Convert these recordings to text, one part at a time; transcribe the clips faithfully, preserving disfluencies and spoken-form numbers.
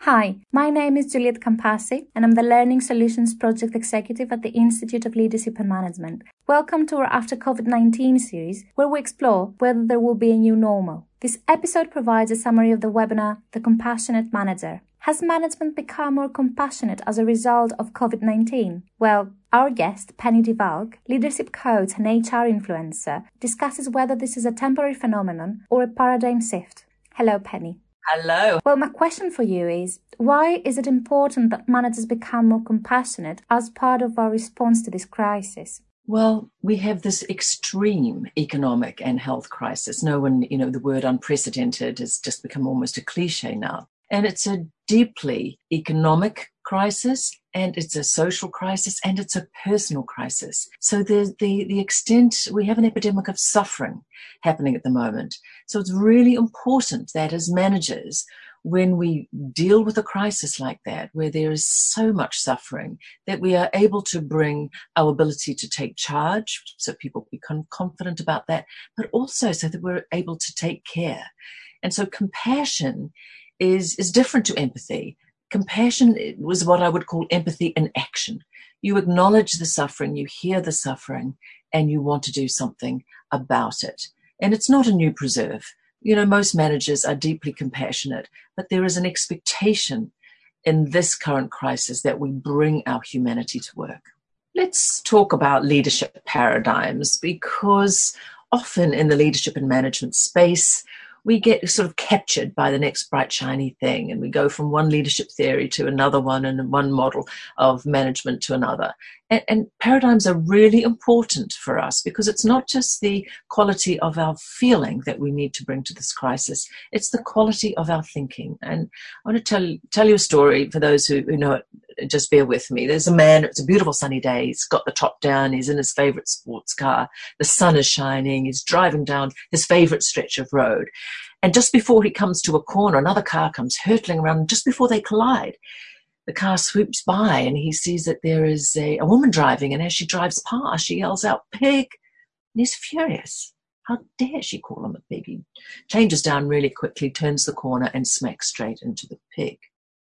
Hi, my name is Juliet Campasi, and I'm the Learning Solutions Project Executive at the Institute of Leadership and Management. Welcome to our After COVID nineteen series, where we explore whether there will be a new normal. This episode provides a summary of the webinar, The Compassionate Manager. Has management become more compassionate as a result of COVID nineteen? Well, our guest, Penny DeValk, leadership coach and H R influencer, discusses whether this is a temporary phenomenon or a paradigm shift. Hello, Penny. Hello. Well, my question for you is, why is it important that managers become more compassionate as part of our response to this crisis? Well, we have this extreme economic and health crisis. No one, you know, the word unprecedented has just become almost a cliche now. And it's a deeply economic crisis, and it's a social crisis, and it's a personal crisis. So the, the, the extent, we have an epidemic of suffering happening at the moment. So it's really important that as managers, when we deal with a crisis like that, where there is so much suffering, that we are able to bring our ability to take charge, so people become confident about that, but also so that we're able to take care. And so compassion is, is different to empathy. Compassion was what I would call empathy in action. You acknowledge the suffering, you hear the suffering, and you want to do something about it. And it's not a new preserve. You know, most managers are deeply compassionate, but there is an expectation in this current crisis that we bring our humanity to work. Let's talk about leadership paradigms, because often in the leadership and management space, we get sort of captured by the next bright, shiny thing, and we go from one leadership theory to another one and one model of management to another. And, and paradigms are really important for us, because it's not just the quality of our feeling that we need to bring to this crisis, it's the quality of our thinking. And I want to tell, tell you a story for those who, who know it. Just bear with me. There's a man, it's a beautiful sunny day, he's got the top down, he's in his favorite sports car, the sun is shining, he's driving down his favorite stretch of road. And just before he comes to a corner, another car comes hurtling around, and just before they collide, the car swoops by and he sees that there is a, a woman driving, and as she drives past, she yells out, "Pig!" And he's furious. How dare she call him a pig? He changes down really quickly, turns the corner, and smacks straight into the pig.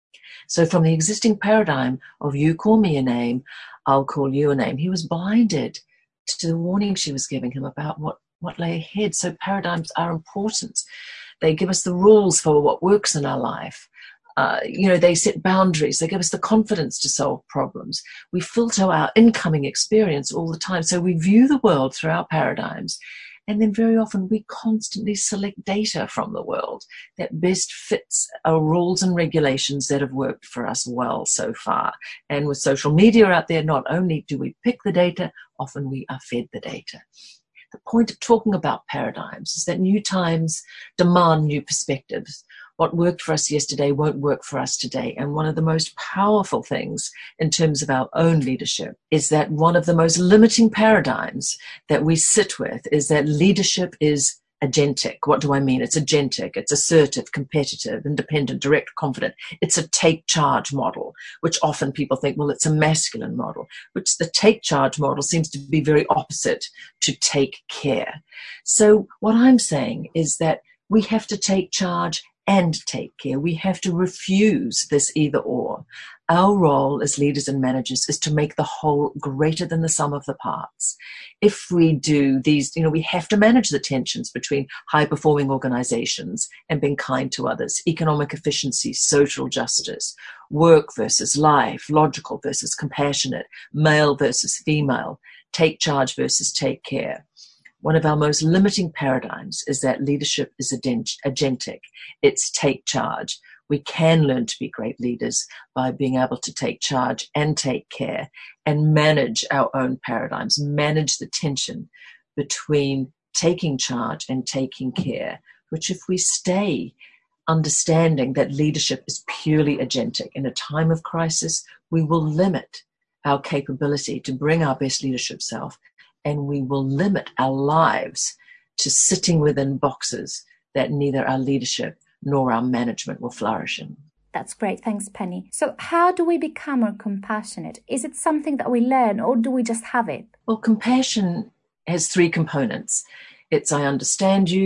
So from the existing paradigm of you call me a name, I'll call you a name, he was blinded to the warning she was giving him about what, what lay ahead. So paradigms are important. They give us the rules for what works in our life. Uh, you know, they set boundaries. They give us the confidence to solve problems. We filter our incoming experience all the time. So we view the world through our paradigms. And then very often we constantly select data from the world that best fits our rules and regulations that have worked for us well so far. And with social media out there, not only do we pick the data, often we are fed the data. The point of talking about paradigms is that new times demand new perspectives. What worked for us yesterday won't work for us today. And one of the most powerful things in terms of our own leadership is that one of the most limiting paradigms that we sit with is that leadership is agentic. What do I mean? It's agentic. It's assertive, competitive, independent, direct, confident. It's a take charge model, which often people think, well, it's a masculine model, which the take charge model seems to be very opposite to take care. So what I'm saying is that we have to take charge and take care. We have to refuse this either or. Our role as leaders and managers is to make the whole greater than the sum of the parts. If we do these, you know, we have to manage the tensions between high-performing organizations and being kind to others, economic efficiency, social justice, work versus life, logical versus compassionate, male versus female, take charge versus take care. One of our most limiting paradigms is that leadership is agentic. It's take charge. We can learn to be great leaders by being able to take charge and take care and manage our own paradigms, manage the tension between taking charge and taking care, which if we stay understanding that leadership is purely agentic, in a time of crisis, we will limit our capability to bring our best leadership self, and we will limit our lives to sitting within boxes that neither our leadership nor our management will flourish in. That's great. Thanks, Penny. So how do we become more compassionate? Is it something that we learn, or do we just have it? Well, compassion has three components. It's I understand you,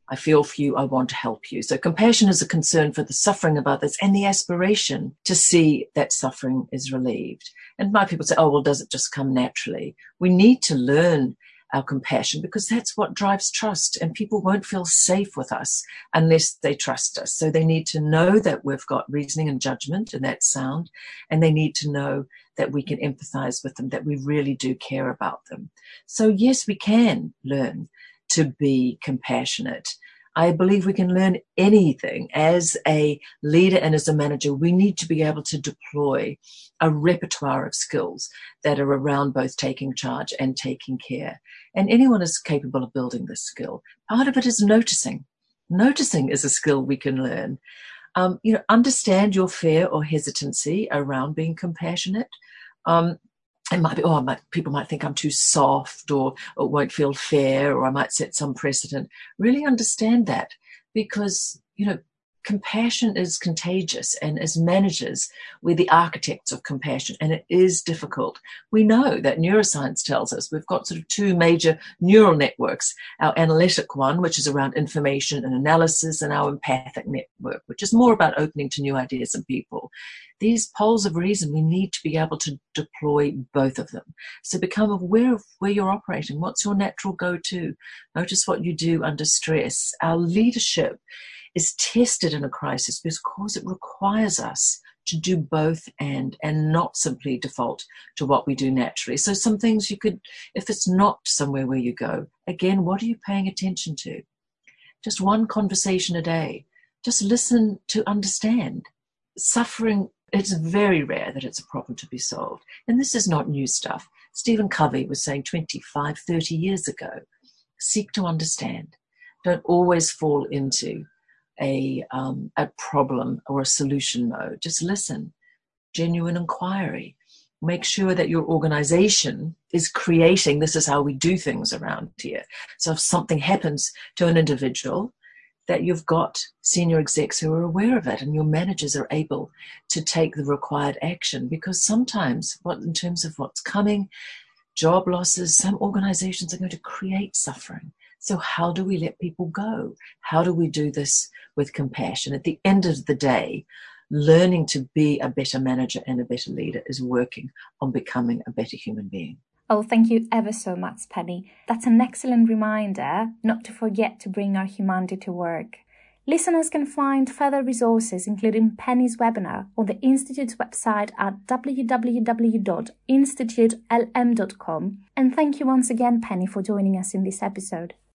I feel for you, I want to help you. So compassion is a concern for the suffering of others and the aspiration to see that suffering is relieved. And my people say, oh, well, does it just come naturally? We need to learn our compassion because that's what drives trust, and people won't feel safe with us unless they trust us. So they need to know that we've got reasoning and judgment, and that's sound, and they need to know that we can empathize with them, that we really do care about them. So yes, we can learn to be compassionate. I believe we can learn anything. As a leader and as a manager, we need to be able to deploy a repertoire of skills that are around both taking charge and taking care. And anyone is capable of building this skill. Part of it is noticing. Noticing is a skill we can learn. Um, you know, understand your fear or hesitancy around being compassionate. Um, It might be, oh, I might, people might think I'm too soft, or, or it won't feel fair, or I might set some precedent. Really understand that, because, you know, compassion is contagious, and as managers, we're the architects of compassion, and it is difficult. We know that neuroscience tells us we've got sort of two major neural networks, our analytic one, which is around information and analysis, and our empathic network, which is more about opening to new ideas and people. These poles of reason, we need to be able to deploy both of them. So become aware of where you're operating. What's your natural go-to? Notice what you do under stress. Our leadership is tested in a crisis because it requires us to do both and, and not simply default to what we do naturally. So some things you could, if it's not somewhere where you go, again, what are you paying attention to? Just one conversation a day. Just listen to understand. Suffering, it's very rare that it's a problem to be solved. And this is not new stuff. Stephen Covey was saying twenty-five, thirty years ago, seek to understand. Don't always fall into a, um, a problem or a solution mode. Just listen. Genuine inquiry. Make sure that your organization is creating, this is how we do things around here. So if something happens to an individual, that you've got senior execs who are aware of it, and your managers are able to take the required action. Because sometimes, what in terms of what's coming, job losses, some organizations are going to create suffering. So how do we let people go? How do we do this with compassion? At the end of the day, learning to be a better manager and a better leader is working on becoming a better human being. Oh, thank you ever so much, Penny. That's an excellent reminder not to forget to bring our humanity to work. Listeners can find further resources, including Penny's webinar, on the Institute's website at w w w dot institute l m dot com. And thank you once again, Penny, for joining us in this episode.